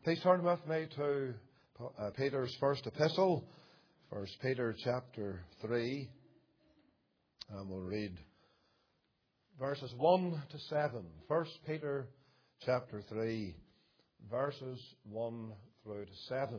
Please turn with me to Peter's first epistle, 1 Peter chapter 3, and we'll read verses 1 to 7. 1 Peter chapter 3, verses 1 through to 7.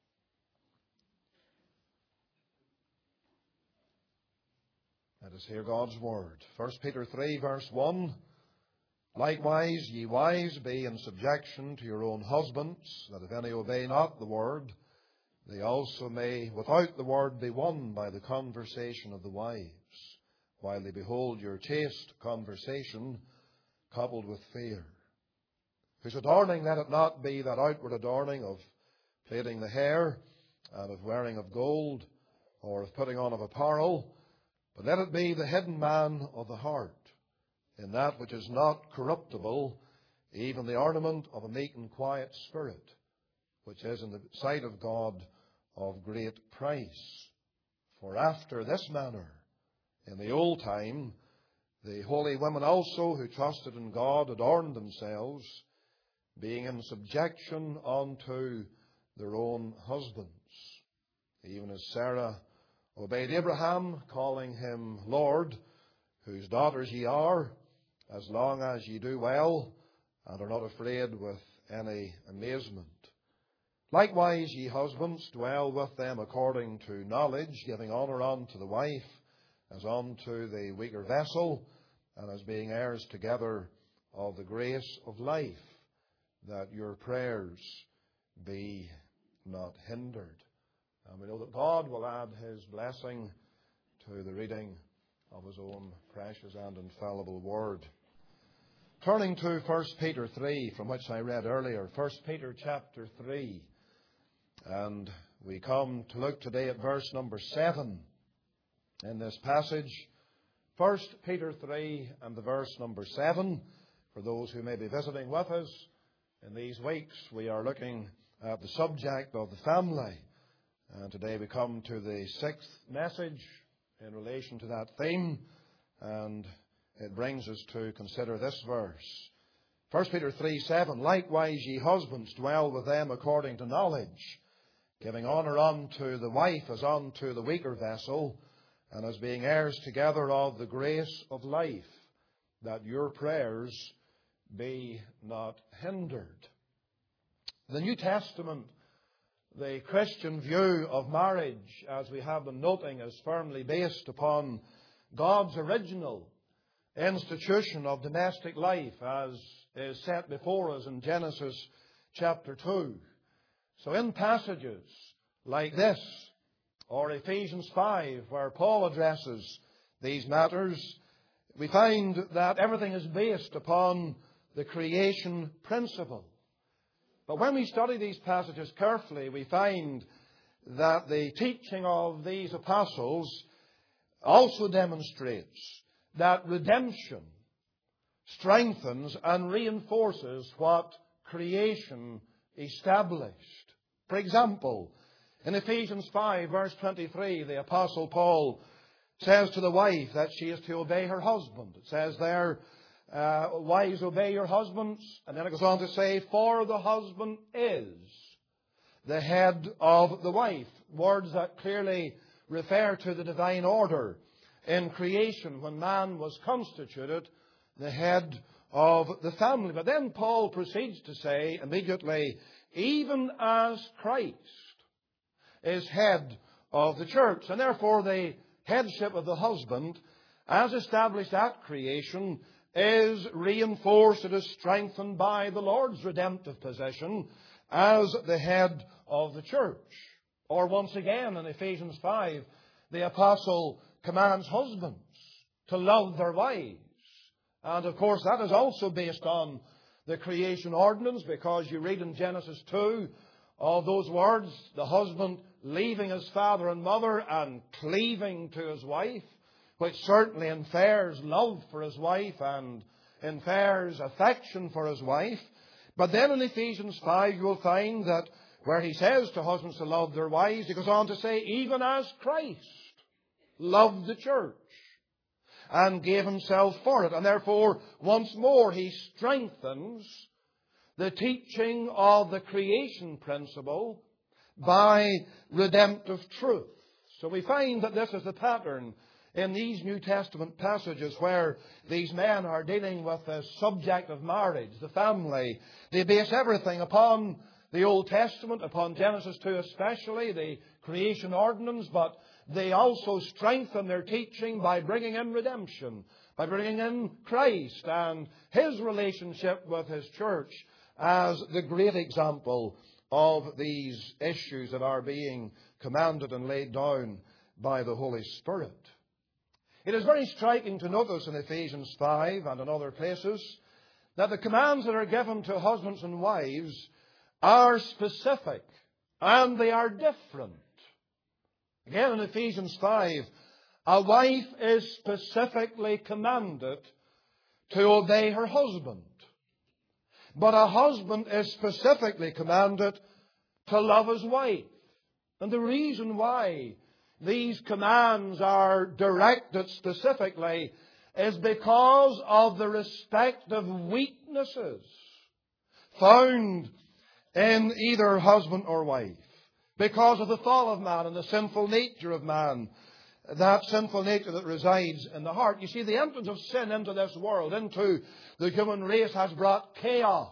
Let us hear God's word. 1 Peter 3, verse 1. Likewise, ye wives, be in subjection to your own husbands, that if any obey not the word, they also may without the word be won by the conversation of the wives, while they behold your chaste conversation coupled with fear. Whose adorning let it not be that outward adorning of plaiting the hair, and of wearing of gold, or of putting on of apparel, but let it be the hidden man of the heart, in that which is not corruptible, even the ornament of a meek and quiet spirit, which is in the sight of God of great price. For after this manner, in the old time, the holy women also who trusted in God adorned themselves, being in subjection unto their own husbands, even as Sarah obeyed Abraham, calling him Lord, whose daughters ye are, as long as ye do well, and are not afraid with any amazement. Likewise, ye husbands, dwell with them according to knowledge, giving honour unto the wife, as unto the weaker vessel, and as being heirs together of the grace of life, that your prayers be not hindered. And we know that God will add His blessing to the reading of His own precious and infallible word. Turning to 1 Peter 3, from which I read earlier, 1 Peter chapter 3, and we come to look today at verse number 7 in this passage. 1 Peter 3 and the verse number 7, for those who may be visiting with us in these weeks, we are looking at the subject of the family. And today we come to the sixth message in relation to that theme, and it brings us to consider this verse. 1 Peter 3:7, likewise ye husbands dwell with them according to knowledge, giving honour unto the wife as unto the weaker vessel, and as being heirs together of the grace of life, that your prayers be not hindered. The New Testament, the Christian view of marriage, as we have been noting, is firmly based upon God's original institution of domestic life, as is set before us in Genesis chapter 2. So in passages like this, or Ephesians 5, where Paul addresses these matters, we find that everything is based upon the creation principle. But when we study these passages carefully, we find that the teaching of these apostles also demonstrates that redemption strengthens and reinforces what creation established. For example, in Ephesians 5, verse 23, the Apostle Paul says to the wife that she is to obey her husband. It says there, wives, obey your husbands. And then it goes on to say, for the husband is the head of the wife. Words that clearly refer to the divine order in creation when man was constituted the head of the family. But then Paul proceeds to say immediately, even as Christ is head of the church. And therefore the headship of the husband, as established at creation, is reinforced, it is strengthened by the Lord's redemptive position as the head of the church. Or once again in Ephesians 5, the apostle commands husbands to love their wives. And of course that is also based on the creation ordinance, because you read in Genesis 2 of those words, the husband leaving his father and mother and cleaving to his wife, which certainly infers love for his wife and infers affection for his wife. But then in Ephesians 5 you will find that where he says to husbands to love their wives, he goes on to say, even as Christ loved the church and gave himself for it. And therefore, once more, he strengthens the teaching of the creation principle by redemptive truth. So we find that this is the pattern in these New Testament passages where these men are dealing with the subject of marriage, the family. They base everything upon the Old Testament, upon Genesis 2 especially, the creation ordinance, but they also strengthen their teaching by bringing in redemption, by bringing in Christ and His relationship with His church as the great example of these issues that are being commanded and laid down by the Holy Spirit. It is very striking to notice in Ephesians 5 and in other places that the commands that are given to husbands and wives are specific and they are different. Again, in Ephesians 5, a wife is specifically commanded to obey her husband. But a husband is specifically commanded to love his wife. And the reason why these commands are directed specifically is because of the respective weaknesses found in either husband or wife. Because of the fall of man and the sinful nature of man, that sinful nature that resides in the heart. You see, the entrance of sin into this world, into the human race, has brought chaos.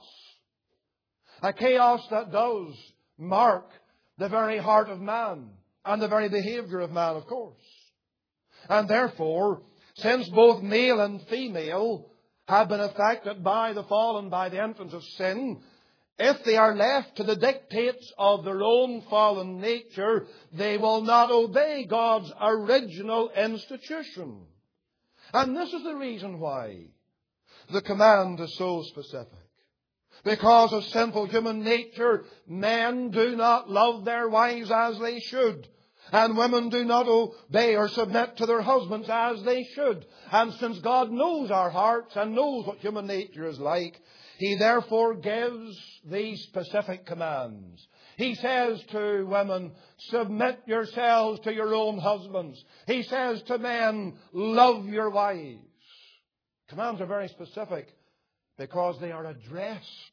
A chaos that does mark the very heart of man and the very behavior of man, of course. And therefore, since both male and female have been affected by the fall and by the entrance of sin, if they are left to the dictates of their own fallen nature, they will not obey God's original institution. And this is the reason why the command is so specific. Because of sinful human nature, men do not love their wives as they should. And women do not obey or submit to their husbands as they should. And since God knows our hearts and knows what human nature is like, He therefore gives these specific commands. He says to women, submit yourselves to your own husbands. He says to men, love your wives. Commands are very specific because they are addressed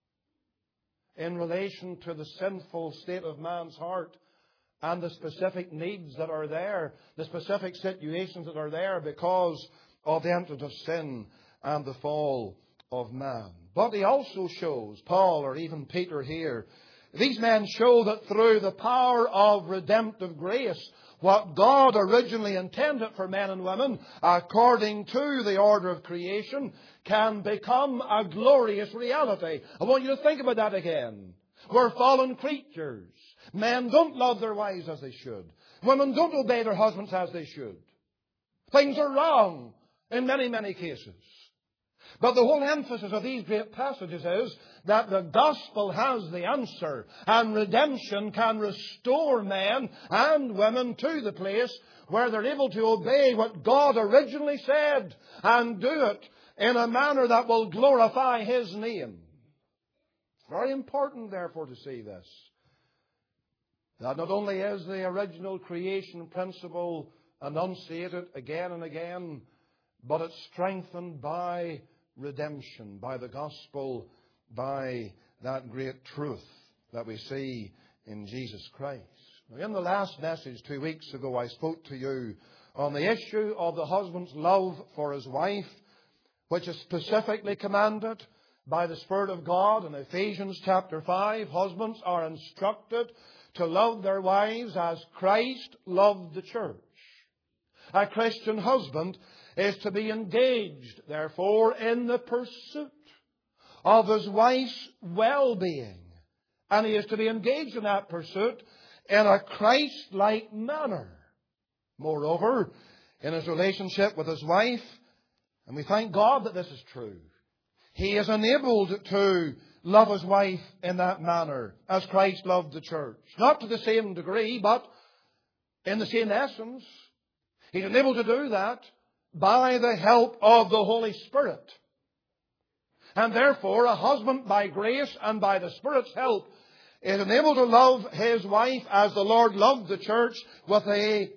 in relation to the sinful state of man's heart and the specific needs that are there, the specific situations that are there because of the entrance of sin and the fall of man. But he also shows, Paul or even Peter here, these men show that through the power of redemptive grace, what God originally intended for men and women, according to the order of creation, can become a glorious reality. I want you to think about that again. We're fallen creatures. Men don't love their wives as they should. Women don't obey their husbands as they should. Things are wrong in many, many cases. But the whole emphasis of these great passages is that the gospel has the answer, and redemption can restore men and women to the place where they're able to obey what God originally said and do it in a manner that will glorify His name. It's very important, therefore, to see this. That not only is the original creation principle enunciated again and again, but it's strengthened by redemption, by the gospel, by that great truth that we see in Jesus Christ. Now, in the last message 2 weeks ago, I spoke to you on the issue of the husband's love for his wife, which is specifically commanded by the Spirit of God in Ephesians chapter 5. Husbands are instructed to love their wives as Christ loved the church. A Christian husband is to be engaged, therefore, in the pursuit of his wife's well-being. And he is to be engaged in that pursuit in a Christ-like manner. Moreover, in his relationship with his wife, and we thank God that this is true, he is enabled to love his wife in that manner, as Christ loved the church. Not to the same degree, but in the same essence. He's enabled to do that by the help of the Holy Spirit. And therefore, a husband, by grace and by the Spirit's help, is enabled to love his wife as the Lord loved the church, with a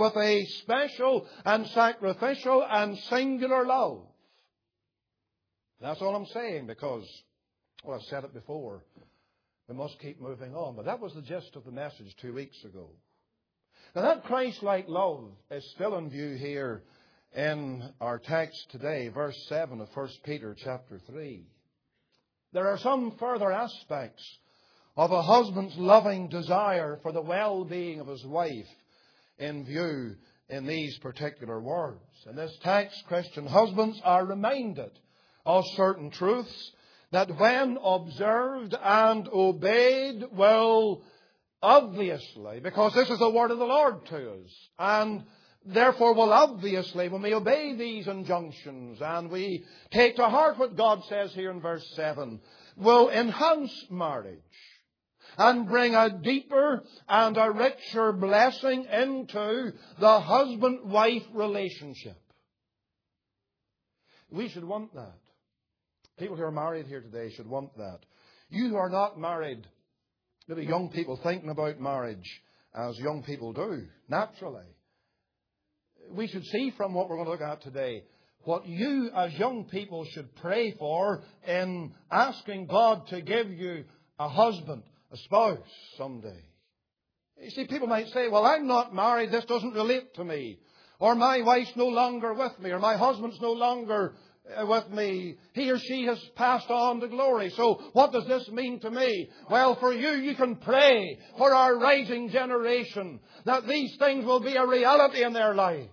special and sacrificial and singular love. That's all I'm saying, because, well, I've said it before. We must keep moving on. But that was the gist of the message 2 weeks ago. Now, that Christ-like love is still in view here in our text today, verse 7 of 1 Peter chapter 3. There are some further aspects of a husband's loving desire for the well-being of his wife in view in these particular words. In this text, Christian husbands are reminded of certain truths that, when observed and obeyed, will obviously, because this is the word of the Lord to us, and therefore will obviously, when we obey these injunctions and we take to heart what God says here in verse 7, will enhance marriage and bring a deeper and a richer blessing into the husband-wife relationship. We should want that. People who are married here today should want that. You who are not married, maybe young people thinking about marriage as young people do, naturally. We should see from what we're going to look at today what you as young people should pray for in asking God to give you a husband, a spouse someday. You see, people might say, well, I'm not married, this doesn't relate to me. Or my wife's no longer with me, or my husband's no longer with me. He or she has passed on to glory. So what does this mean to me? Well, for you, you can pray for our rising generation that these things will be a reality in their lives.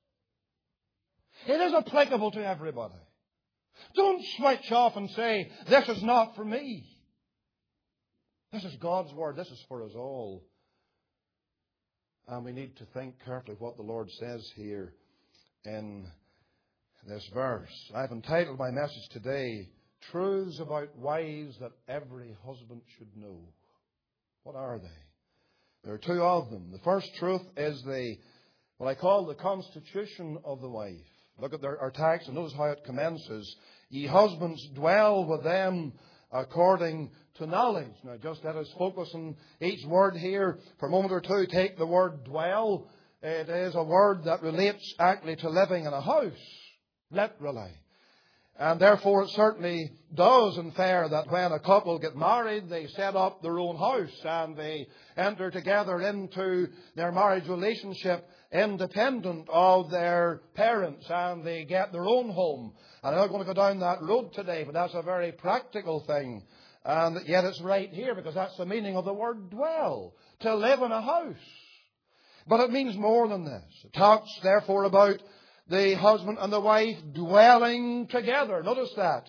It is applicable to everybody. Don't switch off and say, this is not for me. This is God's Word. This is for us all. And we need to think carefully what the Lord says here in this verse. I've entitled my message today, Truths About Wives That Every Husband Should Know. What are they? There are two of them. The first truth is what I call the constitution of the wife. Look at our text and notice how it commences. Ye husbands, dwell with them according to knowledge. Now, just let us focus on each word here for a moment or two. Take the word dwell. It is a word that relates actually to living in a house, literally. And therefore it certainly does infer that when a couple get married, they set up their own house and they enter together into their marriage relationship independent of their parents, and they get their own home. And I'm not going to go down that road today, but that's a very practical thing. And yet it's right here, because that's the meaning of the word dwell, to live in a house. But it means more than this. It talks therefore about the husband and the wife dwelling together. Notice that.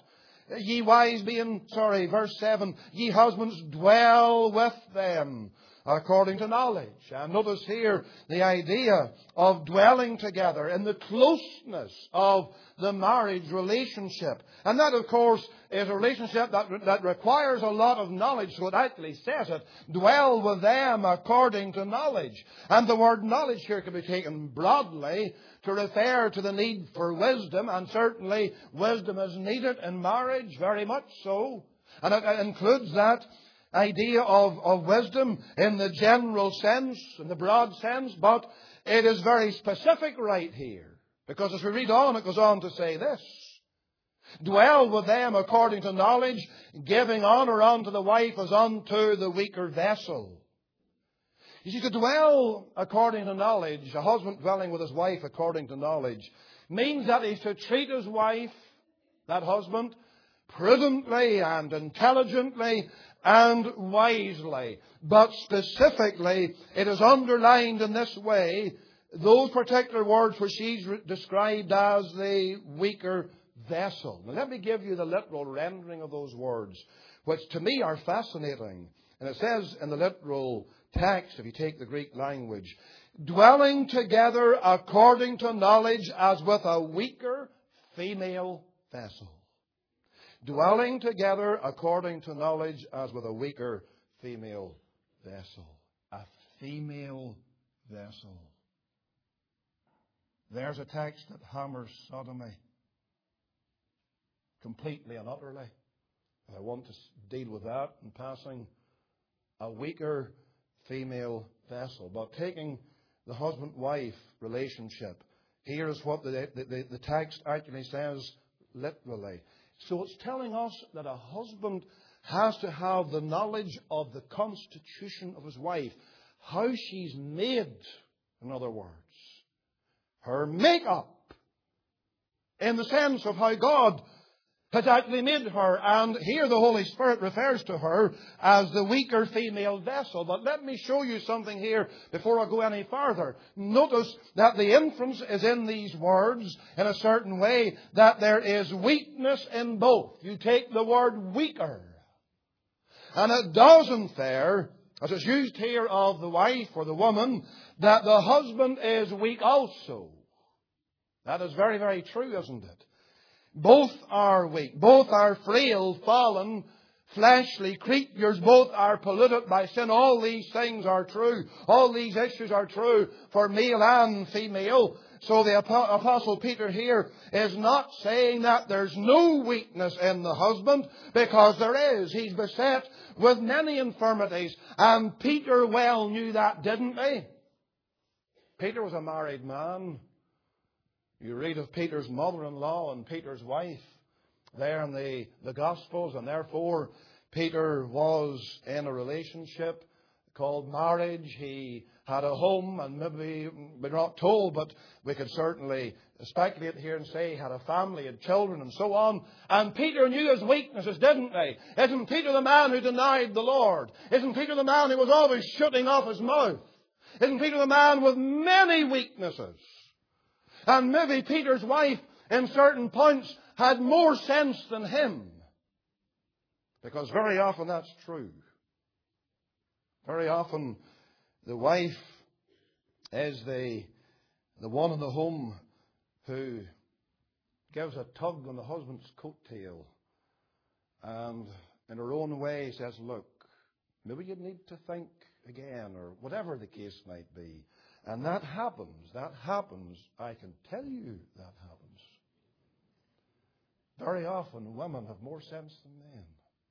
Verse 7, ye husbands dwell with them according to knowledge. And notice here the idea of dwelling together in the closeness of the marriage relationship. And that, of course, is a relationship that requires a lot of knowledge. So it actually says it, dwell with them according to knowledge. And the word knowledge here can be taken broadly to refer to the need for wisdom. And certainly wisdom is needed in marriage, very much so. And it includes that idea of wisdom in the general sense, in the broad sense, but it is very specific right here. Because as we read on, it goes on to say this. Dwell with them according to knowledge, giving honour unto the wife as unto the weaker vessel. You see, to dwell according to knowledge, a husband dwelling with his wife according to knowledge, means that he's to treat his wife, that husband, prudently and intelligently and wisely. But specifically, it is underlined in this way, those particular words where she's described as the weaker vessel. Now let me give you the literal rendering of those words, which to me are fascinating. And it says in the literal text, if you take the Greek language, dwelling together according to knowledge as with a weaker female vessel. Dwelling together according to knowledge as with a weaker female vessel. A female vessel. There's a text that hammers sodomy completely and utterly. I want to deal with that in passing. A weaker female vessel. But taking the husband-wife relationship, here's what the text actually says literally. So it's telling us that a husband has to have the knowledge of the constitution of his wife. How she's made, in other words. Her make-up. In the sense of how God has actually made her. And here the Holy Spirit refers to her as the weaker female vessel. But let me show you something here before I go any further. Notice that the inference is in these words in a certain way that there is weakness in both. You take the word weaker. And it doesn't there, as it's used here of the wife or the woman, that the husband is weak also. That is very, very true, isn't it? Both are weak. Both are frail, fallen, fleshly creatures. Both are polluted by sin. All these things are true. All these issues are true for male and female. So the Apostle Peter here is not saying that there's no weakness in the husband, because there is. He's beset with many infirmities. And Peter well knew that, didn't he? Peter was a married man. You read of Peter's mother-in-law and Peter's wife there in the Gospels, and therefore Peter was in a relationship called marriage. He had a home, and maybe we're not told, but we could certainly speculate here and say he had a family and children and so on. And Peter knew his weaknesses, didn't he? Isn't Peter the man who denied the Lord? Isn't Peter the man who was always shutting off his mouth? Isn't Peter the man with many weaknesses? And maybe Peter's wife, in certain points, had more sense than him. Because very often that's true. Very often the wife is the one in the home who gives a tug on the husband's coattail and in her own way says, look, maybe you need to think again, or whatever the case might be. And that happens. I can tell you that happens. Very often women have more sense than men.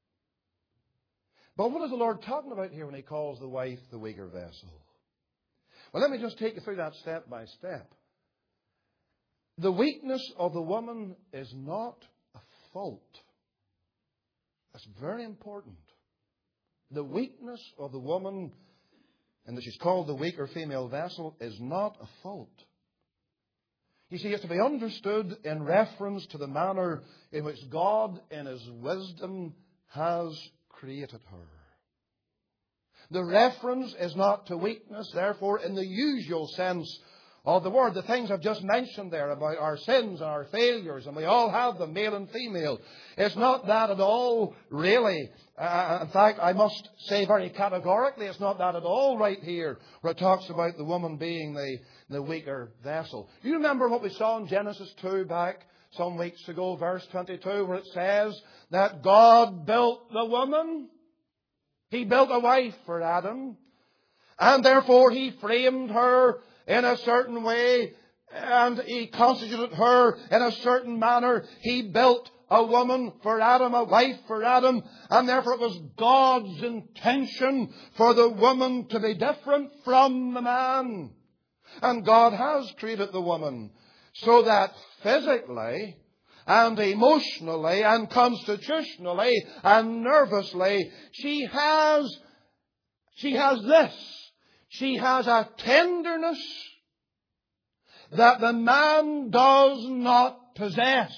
But what is the Lord talking about here when He calls the wife the weaker vessel? Well, let me just take you through that step by step. The weakness of the woman is not a fault. That's very important. The weakness of the woman, and that she's called the weaker female vessel, is not a fault. You see, it's to be understood in reference to the manner in which God, in His wisdom, has created her. The reference is not to weakness, therefore, in the usual sense of the word. The things I've just mentioned there about our sins and our failures, and we all have them, male and female. It's not that at all, really. In fact, I must say very categorically, it's not that at all right here, where it talks about the woman being the weaker vessel. You remember what we saw in Genesis 2 back some weeks ago, verse 22, where it says that God built the woman. He built a wife for Adam. And therefore He framed her in a certain way, and He constituted her in a certain manner. He built a woman for Adam, a wife for Adam, and therefore it was God's intention for the woman to be different from the man. And God has created the woman so that physically and emotionally and constitutionally and nervously she has this. She has a tenderness that the man does not possess.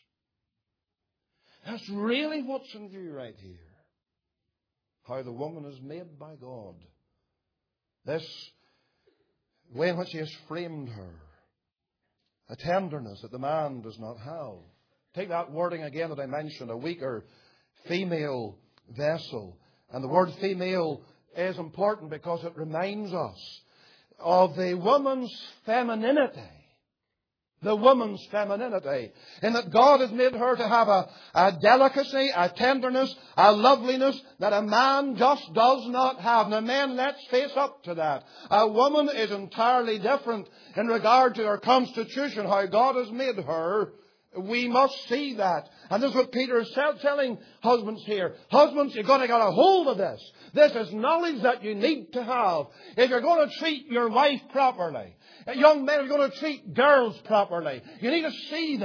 That's really what's in view right here. How the woman is made by God. This way in which He has framed her. A tenderness that the man does not have. Take that wording again that I mentioned, a weaker female vessel. And the word female is important because it reminds us of the woman's femininity. The woman's femininity. In that God has made her to have a delicacy, a tenderness, a loveliness that a man just does not have. Now men, let's face up to that. A woman is entirely different in regard to her constitution, how God has made her. We must see that. And this is what Peter is telling husbands here. Husbands, you've got to get a hold of this. This is knowledge that you need to have. If you're going to treat your wife properly, young men are going to treat girls properly, you need to see this.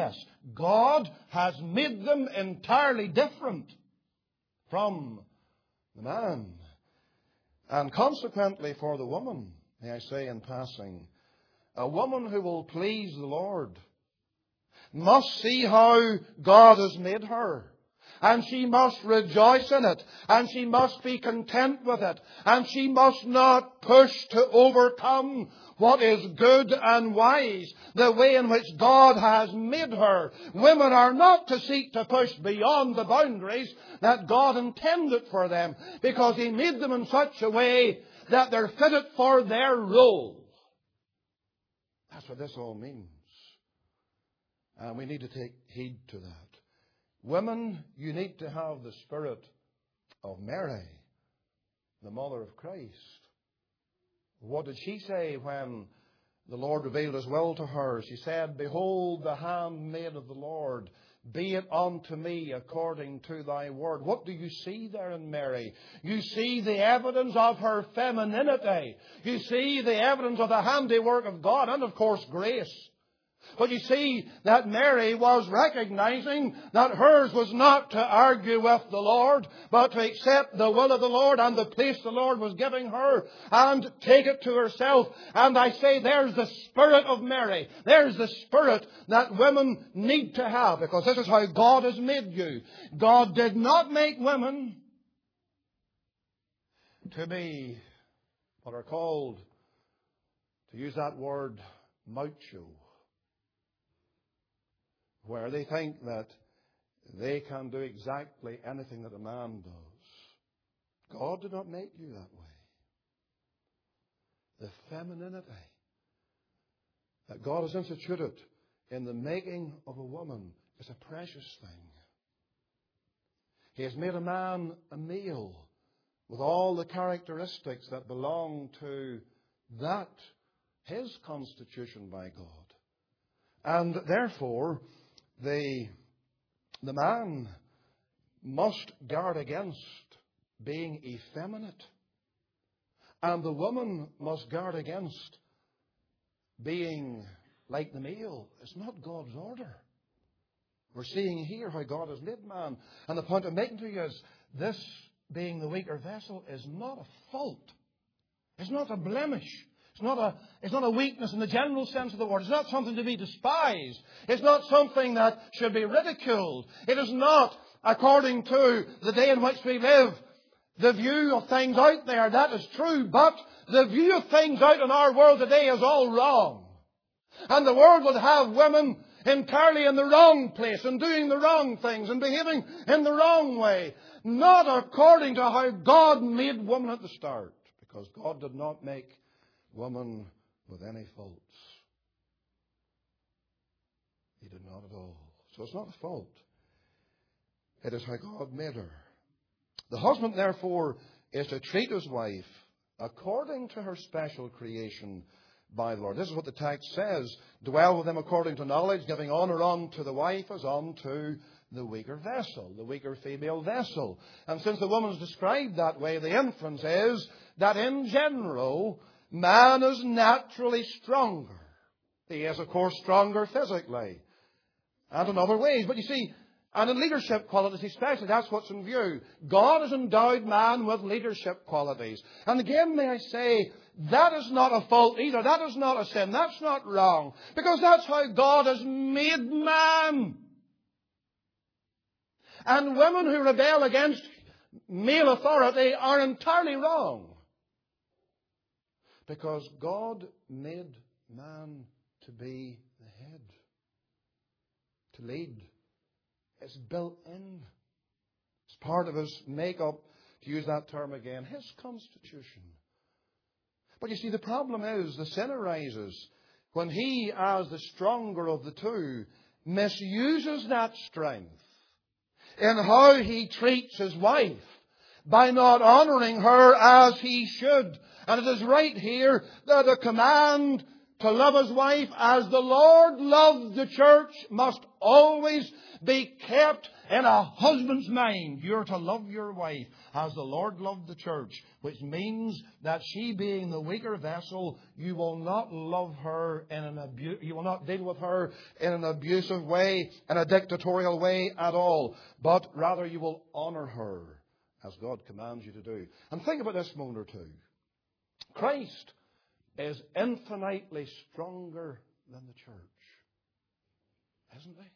God has made them entirely different from the man. And consequently for the woman, may I say in passing, a woman who will please the Lord must see how God has made her. And she must rejoice in it. And she must be content with it. And she must not push to overcome what is good and wise, the way in which God has made her. Women are not to seek to push beyond the boundaries that God intended for them, because He made them in such a way that they're fitted for their role. That's what this all means. And we need to take heed to that. Women, you need to have the spirit of Mary, the mother of Christ. What did she say when the Lord revealed His will to her? She said, "Behold the handmaid of the Lord, be it unto me according to thy word." What do you see there in Mary? You see the evidence of her femininity. You see the evidence of the handiwork of God and, of course, grace. But you see that Mary was recognizing that hers was not to argue with the Lord, but to accept the will of the Lord and the place the Lord was giving her and take it to herself. And I say there's the spirit of Mary. There's the spirit that women need to have, because this is how God has made you. God did not make women to be what are called, to use that word, macho, where they think that they can do exactly anything that a man does. God did not make you that way. The femininity that God has instituted in the making of a woman is a precious thing. He has made a man a male with all the characteristics that belong to that, his constitution by God. And therefore, the man must guard against being effeminate. And the woman must guard against being like the male. It's not God's order. We're seeing here how God has made man. And the point I'm making to you is, this being the weaker vessel is not a fault. It's not a blemish. It's not a weakness in the general sense of the word. It's not something to be despised. It's not something that should be ridiculed. It is not, according to the day in which we live, the view of things out there. That is true. But the view of things out in our world today is all wrong. And the world would have women entirely in the wrong place and doing the wrong things and behaving in the wrong way. Not according to how God made woman at the start. Because God did not make woman with any faults. He did not at all. So it's not a fault. It is how God made her. The husband, therefore, is to treat his wife according to her special creation by the Lord. This is what the text says. Dwell with them according to knowledge, giving honour unto the wife as unto the weaker vessel, the weaker female vessel. And since the woman is described that way, the inference is that in general, man is naturally stronger. He is, of course, stronger physically and in other ways. But you see, and in leadership qualities especially, that's what's in view. God has endowed man with leadership qualities. And again, may I say, that is not a fault either. That is not a sin. That's not wrong. Because that's how God has made man. And women who rebel against male authority are entirely wrong. Because God made man to be the head, to lead. It's built in. It's part of his makeup, to use that term again, his constitution. But you see, the problem is, the sin arises when he, as the stronger of the two, misuses that strength in how he treats his wife by not honouring her as he should. And it is right here that a command to love his wife as the Lord loved the church must always be kept in a husband's mind. You're to love your wife as the Lord loved the church, which means that she being the weaker vessel, you will not love her you will not deal with her in an abusive way, in a dictatorial way at all, but rather you will honor her as God commands you to do. And think about this a moment or two. Christ is infinitely stronger than the church, isn't he?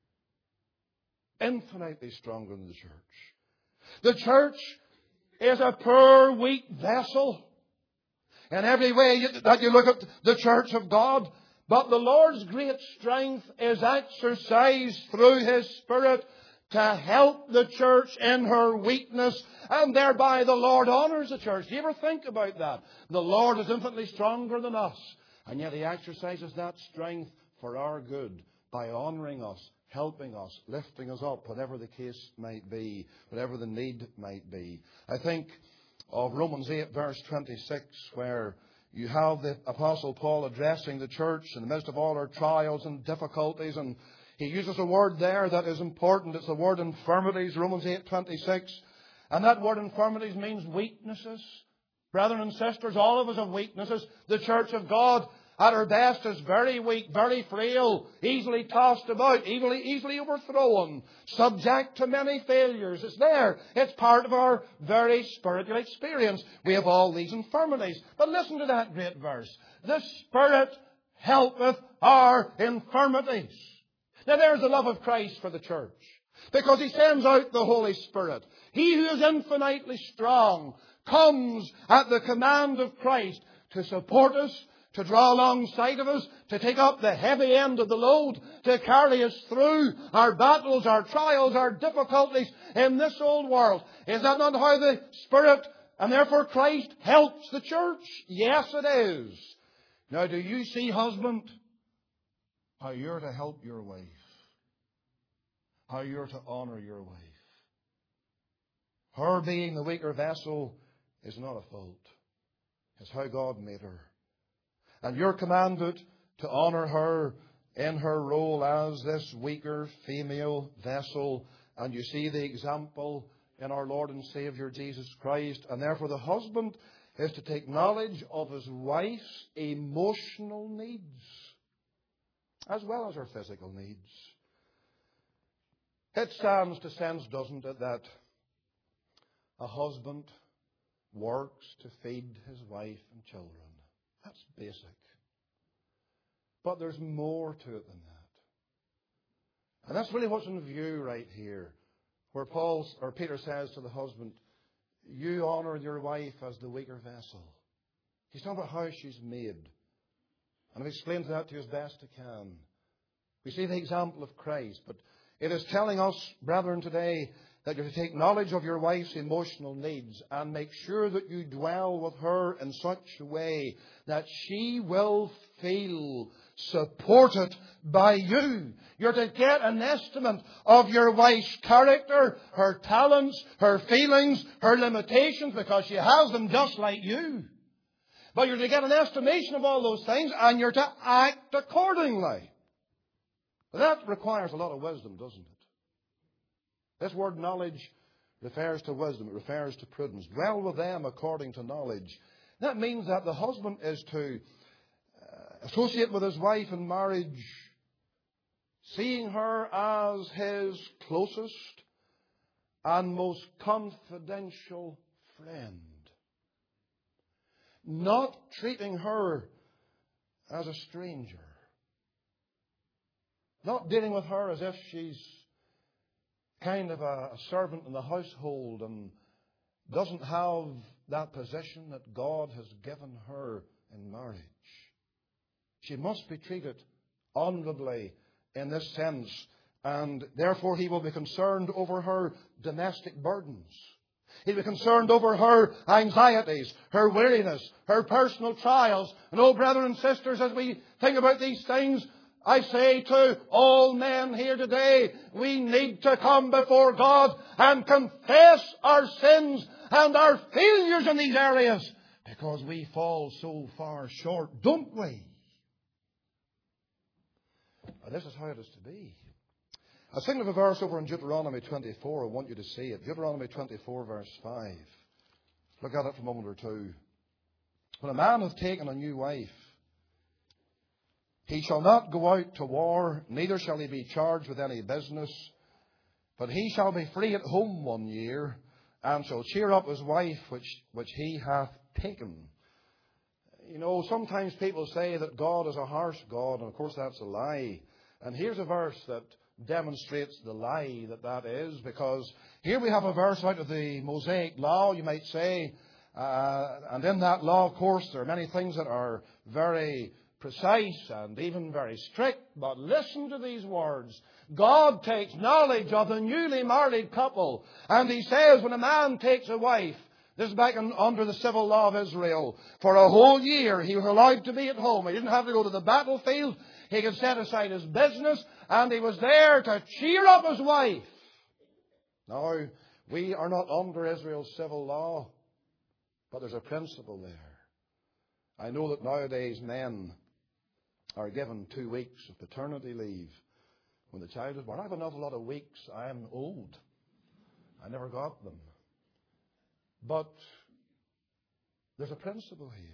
Infinitely stronger than the church. The church is a poor, weak vessel in every way that you look at the church of God. But the Lord's great strength is exercised through His Spirit to help the church in her weakness, and thereby the Lord honors the church. Do you ever think about that? The Lord is infinitely stronger than us, and yet He exercises that strength for our good by honoring us, helping us, lifting us up, whatever the case might be, whatever the need might be. I think of Romans 8 verse 26, where you have the Apostle Paul addressing the church in the midst of all her trials and difficulties, and he uses a word there that is important. It's the word infirmities, Romans 8:26. And that word infirmities means weaknesses. Brethren and sisters, all of us have weaknesses. The church of God, at her best, is very weak, very frail, easily tossed about, easily overthrown, subject to many failures. It's there. It's part of our very spiritual experience. We have all these infirmities. But listen to that great verse. The Spirit helpeth our infirmities. Now there's the love of Christ for the church, because He sends out the Holy Spirit. He who is infinitely strong comes at the command of Christ to support us, to draw alongside of us, to take up the heavy end of the load, to carry us through our battles, our trials, our difficulties in this old world. Is that not how the Spirit, and therefore Christ, helps the church? Yes, it is. Now, do you see, husband, how you're to help your wife? How you're to honor your wife? Her being the weaker vessel is not a fault. It's how God made her. And you're commanded to honor her in her role as this weaker female vessel. And you see the example in our Lord and Savior Jesus Christ. And therefore the husband is to take knowledge of his wife's emotional needs, as well as her physical needs. It stands to sense, doesn't it, that a husband works to feed his wife and children. That's basic. But there's more to it than that. And that's really what's in view right here, where Peter says to the husband, you honour your wife as the weaker vessel. He's talking about how she's made. And I've explained that to you as best I can. We see the example of Christ, but it is telling us, brethren, today, that you're to take knowledge of your wife's emotional needs and make sure that you dwell with her in such a way that she will feel supported by you. You're to get an estimate of your wife's character, her talents, her feelings, her limitations, because she has them just like you. But you're to get an estimation of all those things, and you're to act accordingly. That requires a lot of wisdom, doesn't it? This word knowledge refers to wisdom. It refers to prudence. Dwell with them according to knowledge. That means that the husband is to associate with his wife in marriage, seeing her as his closest and most confidential friend. Not treating her as a stranger. Not dealing with her as if she's kind of a servant in the household and doesn't have that position that God has given her in marriage. She must be treated honourably in this sense, and therefore he will be concerned over her domestic burdens. He'll be concerned over her anxieties, her weariness, her personal trials. And oh, brethren and sisters, as we think about these things, I say to all men here today, we need to come before God and confess our sins and our failures in these areas, because we fall so far short, don't we? This is how it is to be. I was thinking of a verse over in Deuteronomy 24. I want you to see it. Deuteronomy 24, verse 5. Look at it for a moment or two. When a man hath taken a new wife, he shall not go out to war, neither shall he be charged with any business, but he shall be free at home 1 year, and shall cheer up his wife which he hath taken. You know, sometimes people say that God is a harsh God, and of course that's a lie. And here's a verse that demonstrates the lie that is, because here we have a verse out of the Mosaic Law, you might say, and in that law, of course, there are many things that are very precise and even very strict, but listen to these words. God takes knowledge of the newly married couple, and He says when a man takes a wife, this is back under the civil law of Israel, for a whole year he was allowed to be at home. He didn't have to go to the battlefield. He could set aside his business, and he was there to cheer up his wife. Now, we are not under Israel's civil law, but there's a principle there. I know that nowadays men are given 2 weeks of paternity leave when the child is born. I have an awful lot of weeks. I am old. I never got them. But there's a principle here.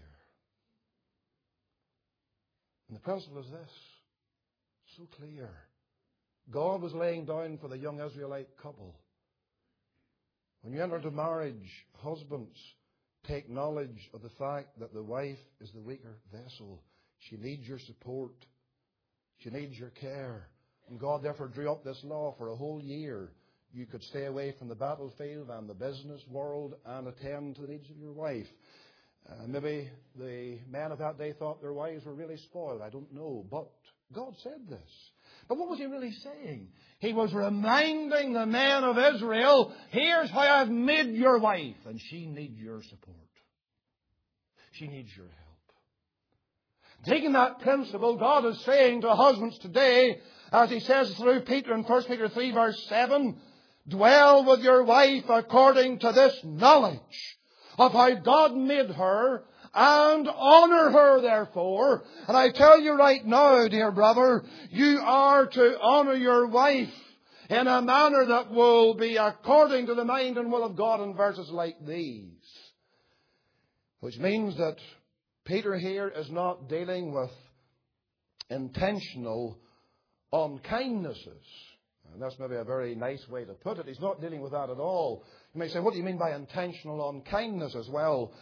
And the principle is this. So clear. God was laying down for the young Israelite couple. When you enter into marriage, husbands, take knowledge of the fact that the wife is the weaker vessel. She needs your support. She needs your care. And God therefore drew up this law for a whole year. You could stay away from the battlefield and the business world and attend to the needs of your wife. Maybe the men of that day thought their wives were really spoiled. I don't know. But God said this. But what was He really saying? He was reminding the men of Israel, here's how I've made your wife, and she needs your support. She needs your help. Taking that principle, God is saying to husbands today, as He says through Peter in 1 Peter 3 verse 7, dwell with your wife according to this knowledge of how God made her, and honor her therefore. And I tell you right now, dear brother, you are to honor your wife in a manner that will be according to the mind and will of God in verses like these. Which means that Peter here is not dealing with intentional unkindnesses. And that's maybe a very nice way to put it. He's not dealing with that at all. You may say, what do you mean by intentional unkindness as well?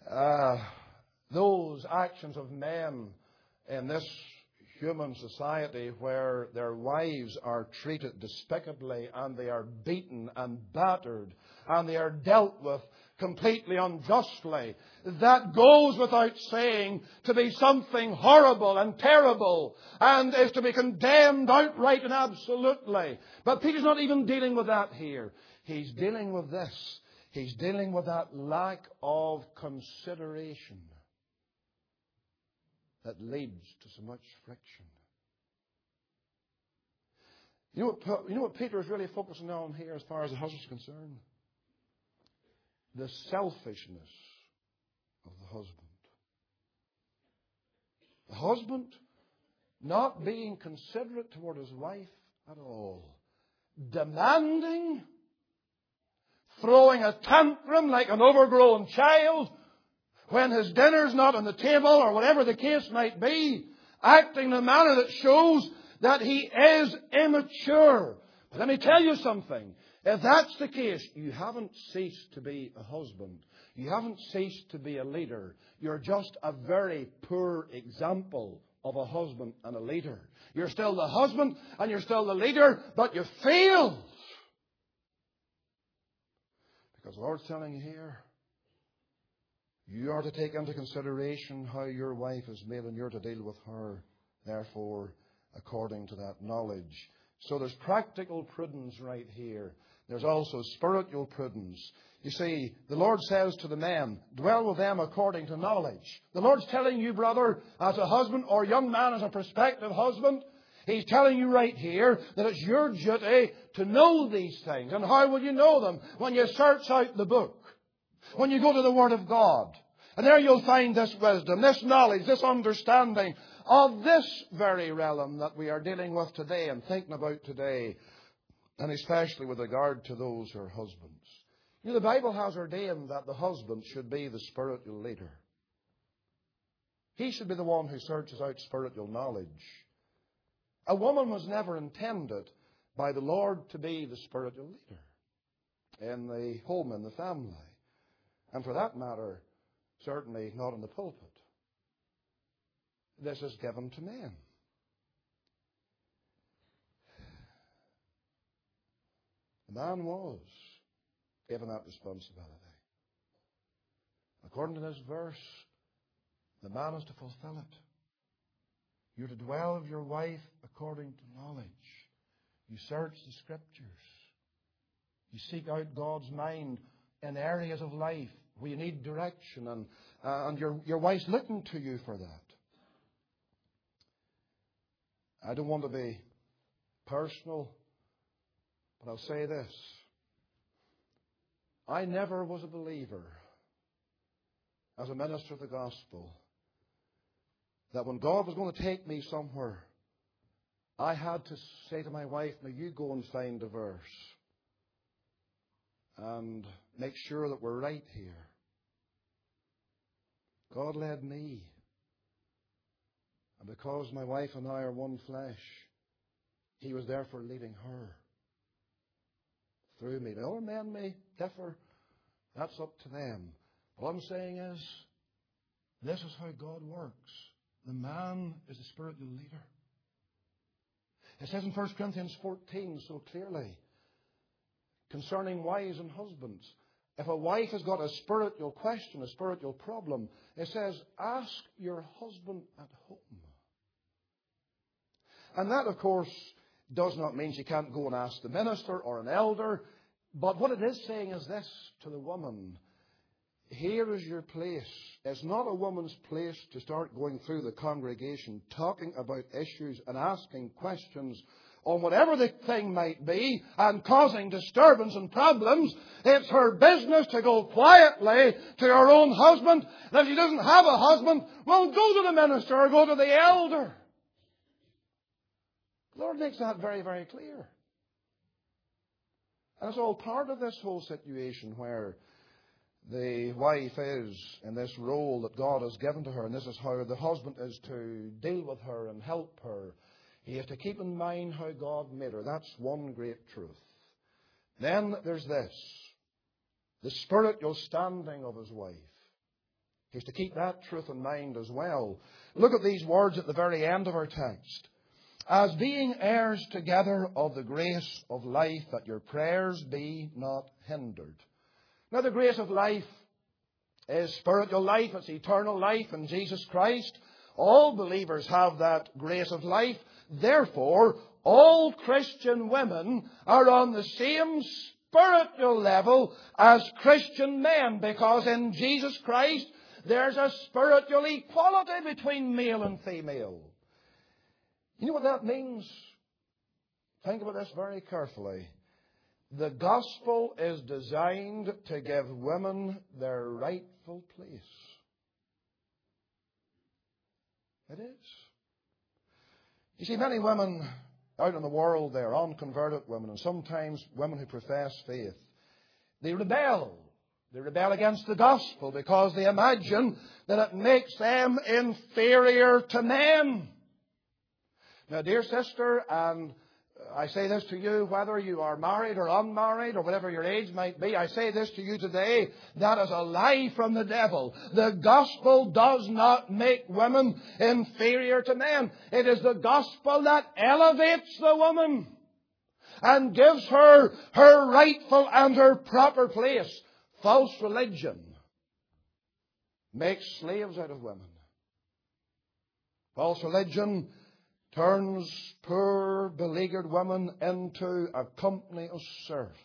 Those actions of men in this human society where their wives are treated despicably and they are beaten and battered and they are dealt with completely unjustly. That goes without saying to be something horrible and terrible and is to be condemned outright and absolutely. But Peter's not even dealing with that here. He's dealing with this. He's dealing with that lack of consideration that leads to so much friction. You know what Peter is really focusing on here as far as the husband is concerned? The selfishness of the husband. The husband not being considerate toward his wife at all. Demanding, throwing a tantrum like an overgrown child when his dinner's not on the table or whatever the case might be, acting in a manner that shows that he is immature. But let me tell you something. If that's the case, you haven't ceased to be a husband. You haven't ceased to be a leader. You're just a very poor example of a husband and a leader. You're still the husband and you're still the leader, but you failed. Because the Lord's telling you here, you are to take into consideration how your wife is made and you're to deal with her, therefore, according to that knowledge. So there's practical prudence right here. There's also spiritual prudence. You see, the Lord says to the men, dwell with them according to knowledge. The Lord's telling you, brother, as a husband or young man as a prospective husband, He's telling you right here that it's your duty to know these things. And how will you know them? When you search out the book. When you go to the Word of God. And there you'll find this wisdom, this knowledge, this understanding of this very realm that we are dealing with today and thinking about today, and especially with regard to those who are husbands. You know, the Bible has ordained that the husband should be the spiritual leader. He should be the one who searches out spiritual knowledge. A woman was never intended by the Lord to be the spiritual leader in the home, in the family. And for that matter, certainly not in the pulpit. This is given to men. The man was given that responsibility. According to this verse, the man is to fulfill it. You're to dwell with your wife according to knowledge. You search the Scriptures. You seek out God's mind in areas of life where you need direction, and your wife's looking to you for that. I don't want to be personal, but I'll say this. I never was a believer as a minister of the gospel that when God was going to take me somewhere, I had to say to my wife, now you go and find a verse and make sure that we're right here. God led me. And because my wife and I are one flesh, He was therefore leading her through me. The other men may differ. That's up to them. What I'm saying is, this is how God works. The man is the spiritual leader. It says in 1 Corinthians 14 so clearly concerning wives and husbands. If a wife has got a spiritual question, a spiritual problem, it says, ask your husband at home. And that, of course, does not mean she can't go and ask the minister or an elder. But what it is saying is this to the woman. Here is your place. It's not a woman's place to start going through the congregation talking about issues and asking questions on whatever the thing might be and causing disturbance and problems. It's her business to go quietly to her own husband. And if she doesn't have a husband, well, go to the minister or go to the elder. The Lord makes that very, very clear. And it's all part of this whole situation where the wife is in this role that God has given to her, and this is how the husband is to deal with her and help her. He has to keep in mind how God made her. That's one great truth. Then there's this, the spiritual standing of his wife. He has to keep that truth in mind as well. Look at these words at the very end of our text. As being heirs together of the grace of life, that your prayers be not hindered. Now, the grace of life is spiritual life. It's eternal life in Jesus Christ. All believers have that grace of life. Therefore, all Christian women are on the same spiritual level as Christian men, because in Jesus Christ there's a spiritual equality between male and female. You know what that means? Think about this very carefully. The gospel is designed to give women their rightful place. It is. You see, many women out in the world, they're unconverted women, and sometimes women who profess faith, they rebel. They rebel against the gospel because they imagine that it makes them inferior to men. Now, dear sister, and I say this to you, whether you are married or unmarried or whatever your age might be, I say this to you today, that is a lie from the devil. The gospel does not make women inferior to men. It is the gospel that elevates the woman and gives her her rightful and her proper place. False religion makes slaves out of women. False religion turns poor, beleaguered women into a company of serfs.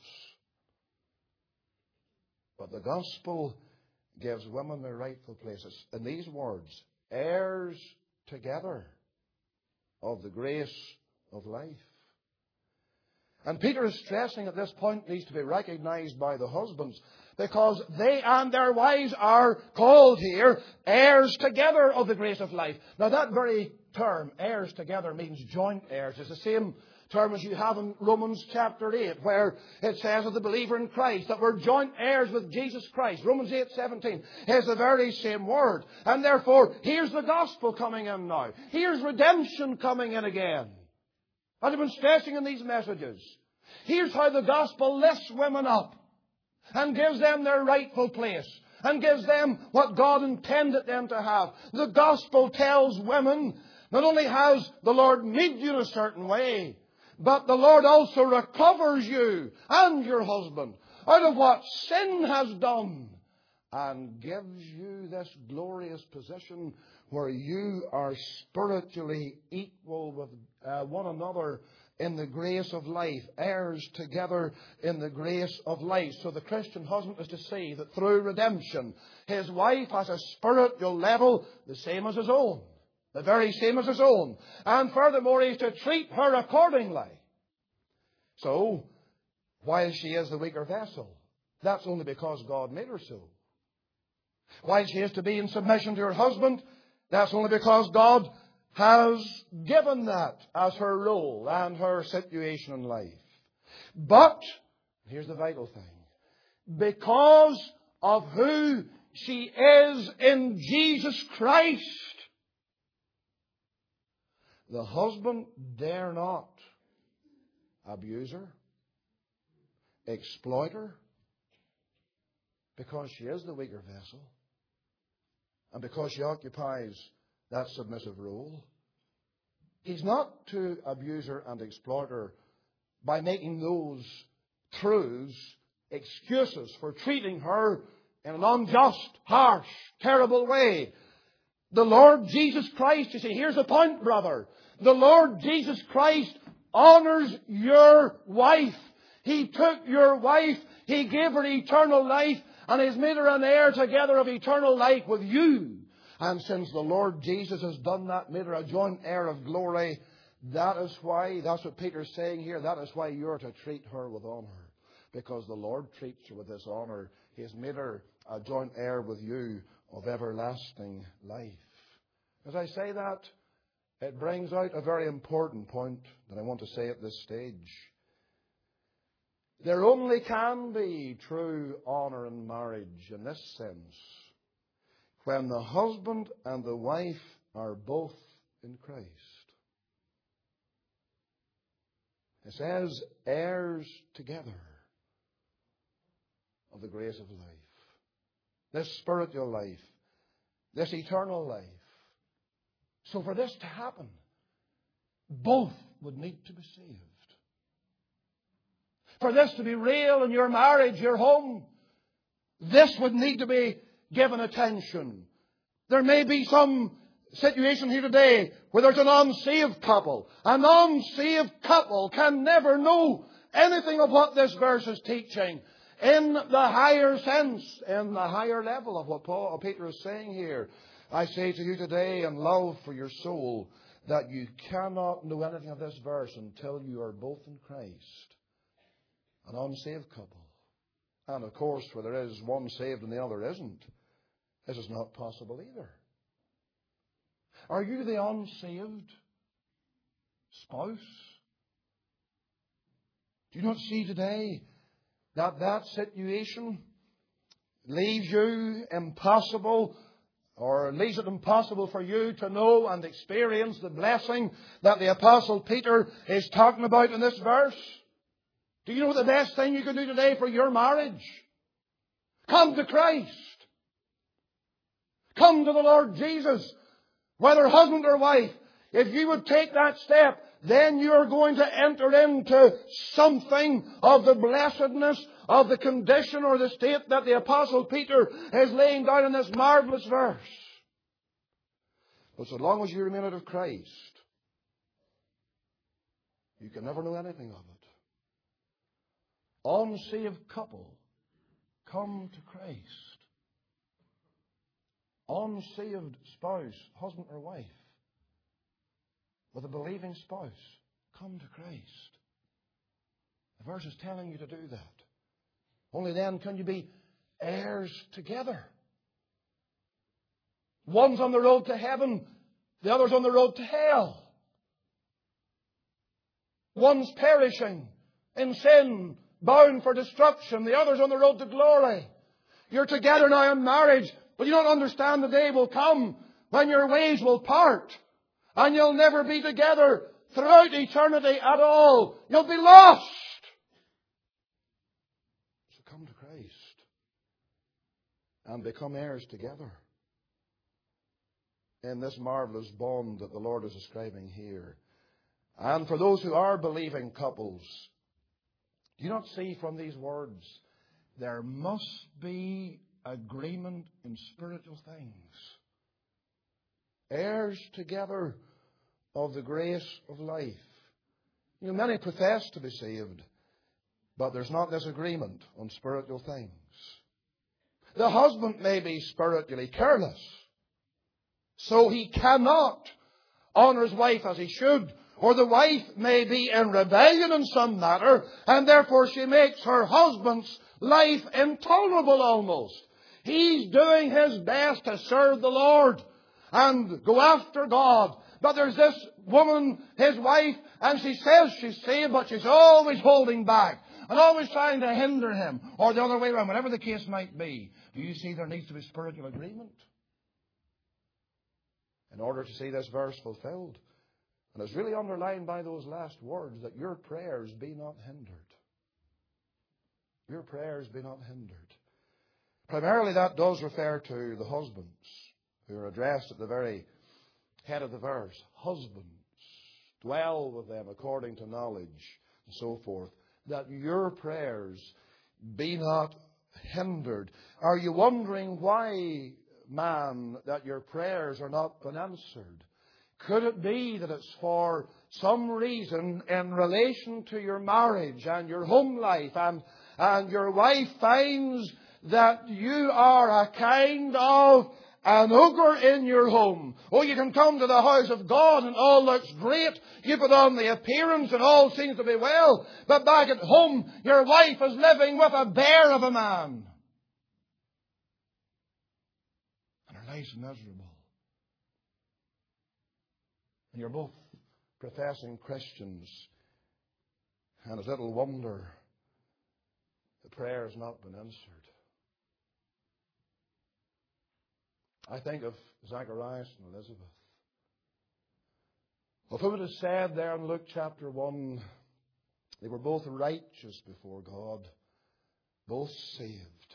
But the gospel gives women their rightful places. In these words, heirs together of the grace of life. And Peter is stressing at this point needs to be recognized by the husbands, because they and their wives are called here heirs together of the grace of life. Now that very term, heirs together, means joint heirs. It's the same term as you have in Romans chapter 8, where it says of the believer in Christ that we're joint heirs with Jesus Christ. Romans 8:17 is the very same word. And therefore, here's the gospel coming in now. Here's redemption coming in again. As I've been stressing in these messages, here's how the gospel lifts women up and gives them their rightful place and gives them what God intended them to have. The gospel tells women, not only has the Lord made you in a certain way, but the Lord also recovers you and your husband out of what sin has done and gives you this glorious position where you are spiritually equal with one another in the grace of life, heirs together in the grace of life. So the Christian husband is to see that through redemption, his wife has a spiritual level the same as his own. The very same as his own. And furthermore, he is to treat her accordingly. So, while she is the weaker vessel, that's only because God made her so. While she is to be in submission to her husband, that's only because God has given that as her role and her situation in life. But, here's the vital thing, because of who she is in Jesus Christ, the husband dare not abuse her, exploit her, because she is the weaker vessel and because she occupies that submissive role. He's not to abuse her and exploit her by making those truths excuses for treating her in an unjust, harsh, terrible way. The Lord Jesus Christ, you see, here's the point, brother. The Lord Jesus Christ honors your wife. He took your wife, He gave her eternal life, and He's made her an heir together of eternal life with you. And since the Lord Jesus has done that, made her a joint heir of glory, that is why, that's what Peter's saying here, that is why you're to treat her with honor. Because the Lord treats her with this honor. He has made her a joint heir with you of everlasting life. As I say that, it brings out a very important point that I want to say at this stage. There only can be true honor in marriage in this sense when the husband and the wife are both in Christ. It says, heirs together of the grace of life. This spiritual life, this eternal life. So for this to happen, both would need to be saved. For this to be real in your marriage, your home, this would need to be given attention. There may be some situation here today where there's an unsaved couple. An unsaved couple can never know anything of what this verse is teaching in the higher sense, in the higher level of what Peter is saying here. I say to you today in love for your soul that you cannot know anything of this verse until you are both in Christ. An unsaved couple. And of course, where there is one saved and the other isn't, this is not possible either. Are you the unsaved spouse? Do you not see today that that situation leaves you impossible, or leaves it impossible for you to know and experience the blessing that the Apostle Peter is talking about in this verse? Do you know the best thing you can do today for your marriage? Come to Christ. Come to the Lord Jesus. Whether husband or wife, if you would take that step, then you are going to enter into something of the blessedness of the condition or the state that the Apostle Peter is laying down in this marvelous verse. But so long as you remain out of Christ, you can never know anything of it. Unsaved couple, come to Christ. Unsaved spouse, husband or wife, with a believing spouse, come to Christ. The verse is telling you to do that. Only then can you be heirs together. One's on the road to heaven, The other's on the road to hell. One's perishing in sin, bound for destruction. The other's on the road to glory. You're together now in marriage, but you don't understand the day will come when your ways will part. And you'll never be together throughout eternity at all. You'll be lost. So come to Christ and become heirs together in this marvelous bond that the Lord is describing here. And for those who are believing couples, do you not see from these words, there must be agreement in spiritual things. Heirs together of the grace of life. You know, many profess to be saved, but there's not this agreement on spiritual things. The husband may be spiritually careless, so he cannot honour his wife as he should. Or the wife may be in rebellion in some matter, and therefore she makes her husband's life intolerable almost. He's doing his best to serve the Lord and go after God. But there's this woman, his wife, and she says she's saved, but she's always holding back and always trying to hinder him. Or the other way around, whatever the case might be. Do you see there needs to be spiritual agreement in order to see this verse fulfilled? And it's really underlined by those last words, that your prayers be not hindered. Your prayers be not hindered. Primarily that does refer to the husbands who are addressed at the very head of the verse. Husbands, dwell with them according to knowledge, and so forth. That your prayers be not hindered. Are you wondering why, man, that your prayers are not been answered? Could it be that it's for some reason in relation to your marriage and your home life, and your wife finds that you are a kind of an ogre in your home? Oh, you can come to the house of God and all looks great. You put on the appearance and all seems to be well. But back at home, your wife is living with a bear of a man. And her life's miserable. And you're both professing Christians. And it's little wonder the prayer has not been answered. I think of Zacharias and Elizabeth, of whom it is said there in Luke chapter 1, they were both righteous before God, both saved,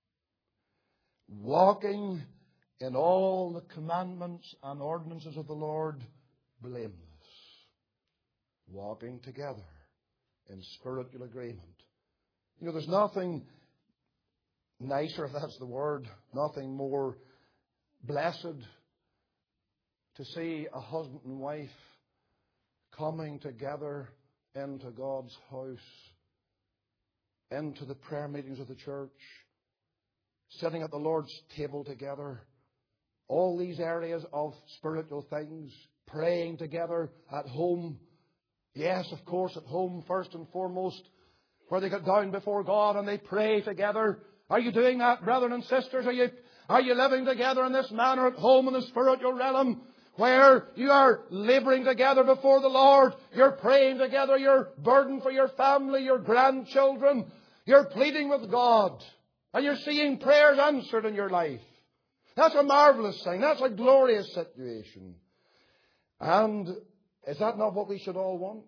walking in all the commandments and ordinances of the Lord, blameless, walking together in spiritual agreement. You know, there's nothing nicer, if that's the word, nothing more blessed to see a husband and wife coming together into God's house, into the prayer meetings of the church, sitting at the Lord's table together, all these areas of spiritual things, praying together at home. Yes, of course, at home first and foremost, where they get down before God and they pray together. Are you doing that, brethren and sisters? Are you living together in this manner at home in the spiritual realm, where you are laboring together before the Lord? You're praying together, you're burdened for your family, your grandchildren. You're pleading with God. And you're seeing prayers answered in your life. That's a marvelous thing. That's a glorious situation. And is that not what we should all want?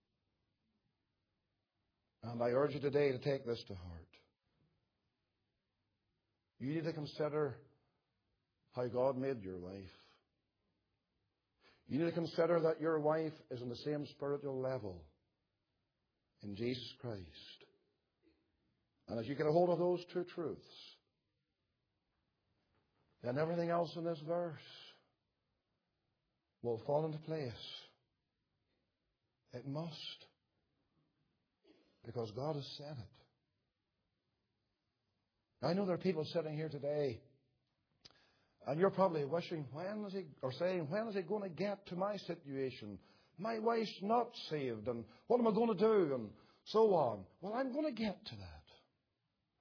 And I urge you today to take this to heart. You need to consider how God made your wife. You need to consider that your wife is on the same spiritual level in Jesus Christ. And as you get a hold of those two truths, then everything else in this verse will fall into place. It must. Because God has said it. I know there are people sitting here today, and you're probably wishing, when is he going to get to my situation? My wife's not saved, and what am I going to do? And so on. Well, I'm going to get to that.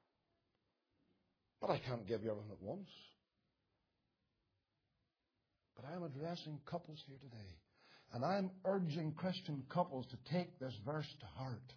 But I can't give you everything at once. But I'm addressing couples here today. And I'm urging Christian couples to take this verse to heart.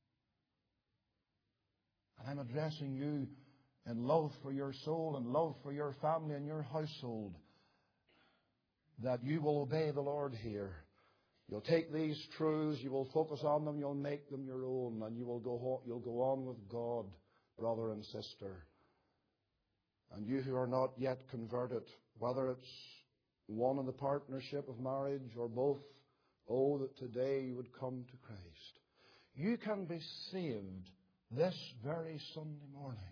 And I'm addressing you in love for your soul and love for your family and your household, that you will obey the Lord here. You'll take these truths, you will focus on them, you'll make them your own, and you'll go on with God, brother and sister. And you who are not yet converted, whether it's one in the partnership of marriage or both, oh, that today you would come to Christ. You can be saved this very Sunday morning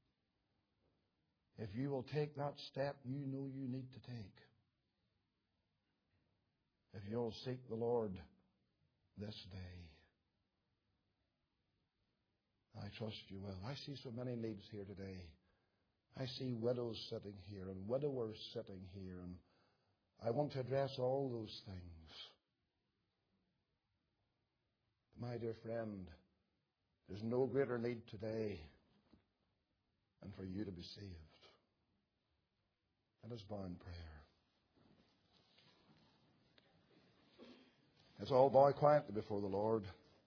if you will take that step you know you need to take. If you'll seek the Lord this day. I trust you will. I see so many needs here today. I see widows sitting here and widowers sitting here, and I want to address all those things. My dear friend, there's no greater need today than for you to be saved. Let us bow in prayer. Let's all bow quietly before the Lord.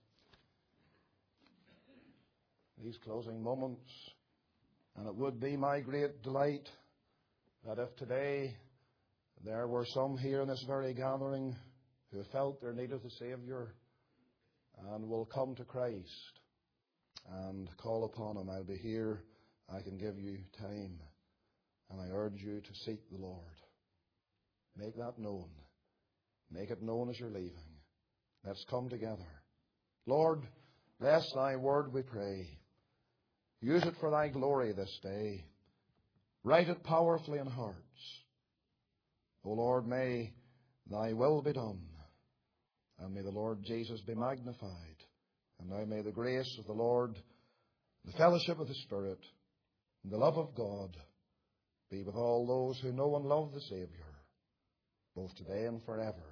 These closing moments, and it would be my great delight that if today there were some here in this very gathering who felt their need of the Saviour and will come to Christ and call upon Him, I'll be here. I can give you time, and I urge you to seek the Lord. Make that known. Make it known as you're leaving. Let's come together. Lord, bless Thy word, we pray. Use it for Thy glory this day. Write it powerfully in hearts. O Lord, may Thy will be done, and may the Lord Jesus be magnified. And now may the grace of the Lord, the fellowship of the Spirit, and the love of God be with all those who know and love the Saviour, both today and forever.